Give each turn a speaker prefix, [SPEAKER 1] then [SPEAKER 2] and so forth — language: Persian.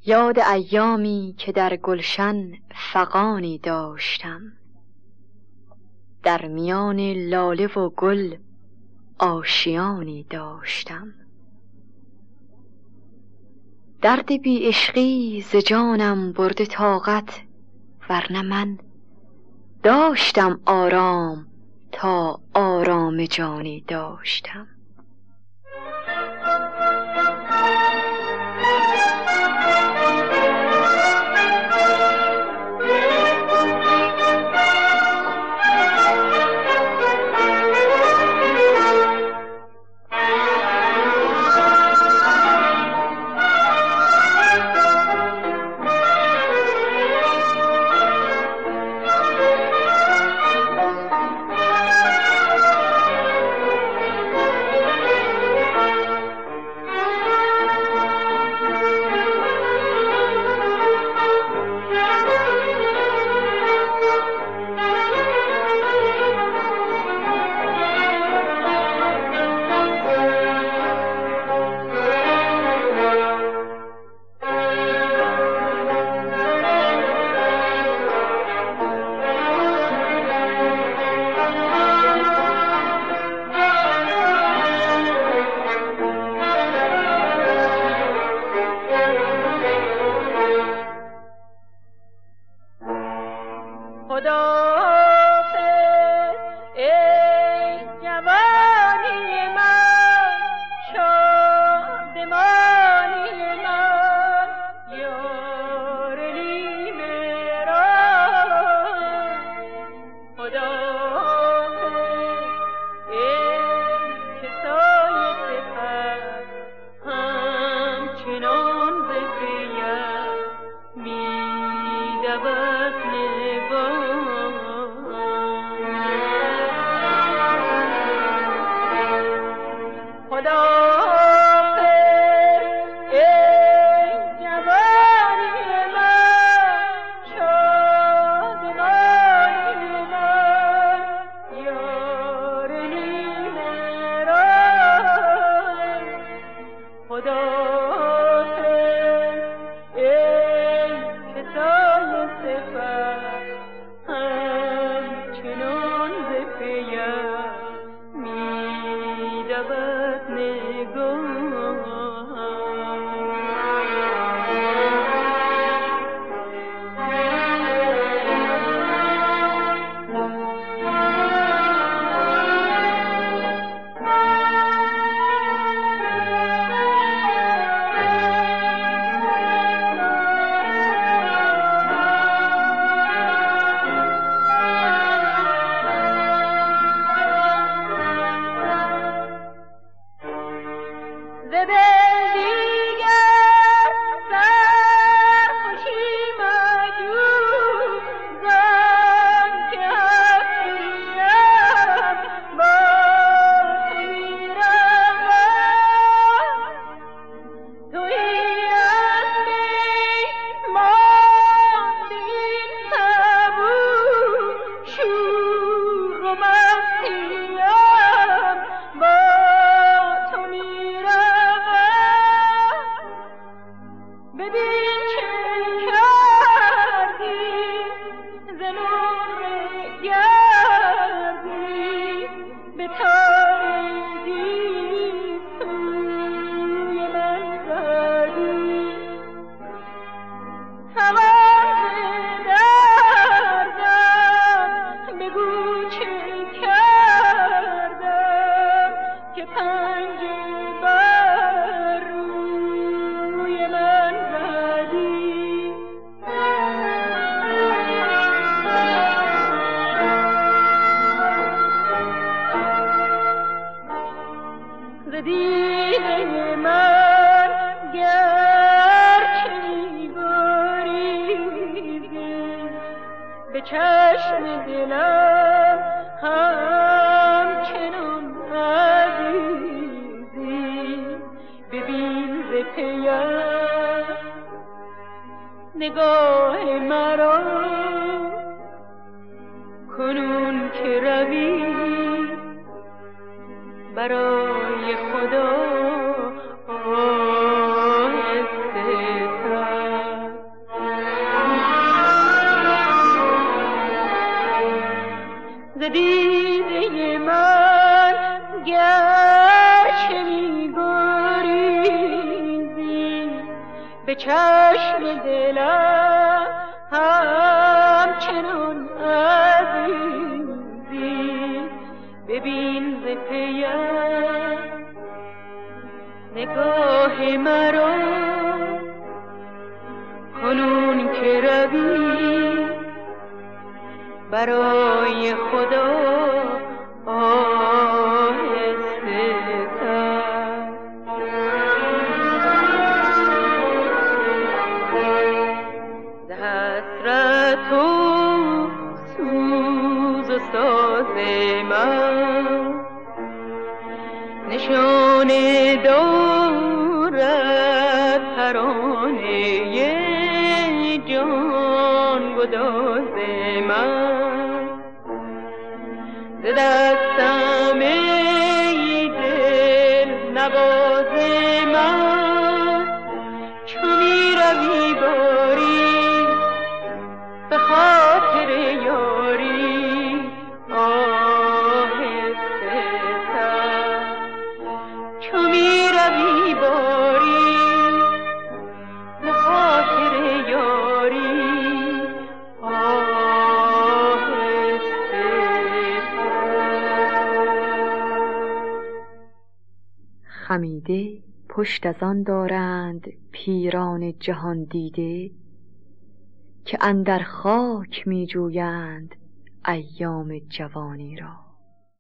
[SPEAKER 1] یاد ایامی که در گلشن فغانی داشتم، در میان لاله و گل آشیانی داشتم. درد بی عشقی ز جانم برده طاقت، ورنه من داشتم آرام تا آرام جانی داشتم.
[SPEAKER 2] چشم دلم همچنان عزیزی، ببین ز پیم نگاه مرا، کنون که روی برای خدا آهسته تر. دیده من گرچه می‌گریزی، به چشم دلم همچنان عزیزی. ببین ز پیم نگاه مرا، کنون که روی برای خدا آهسته تر. ز حسرت و سوز و ساز من نشان دارد ترانه جان گداز من. ز دستم ای دل نواز من، چو می‌روی باری به خاطر یاری آهسته تر. چو می‌روی باری به خاطر یاری
[SPEAKER 1] خمیده پشت از آن دارند پیران جهان دیده، که اندر خاک می جویند ایام جوانی را.